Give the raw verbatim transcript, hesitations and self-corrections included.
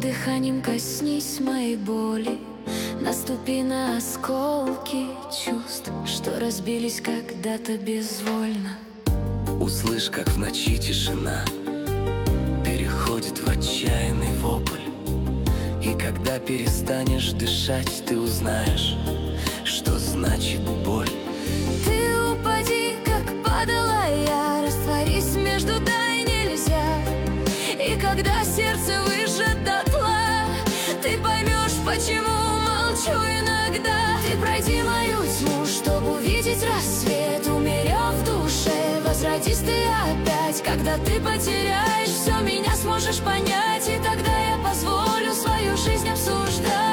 дыханием коснись моей боли, наступи на осколки чувств, что разбились когда-то безвольно. Услышь, как в ночи тишина переходит в отчаянный вопль. И когда перестанешь дышать, ты узнаешь, что значит боль. Ты упади, как падала я, растворись между да и нельзя. И когда сердце выжжет дотла, ты поймешь, почему молчу иногда. Ты пройди мою тьму, чтобы увидеть рассвет. Умерев в душе, возродись ты опять. Когда ты потеряешь все, меня сможешь понять. И тогда я позволю свою жизнь обсуждать.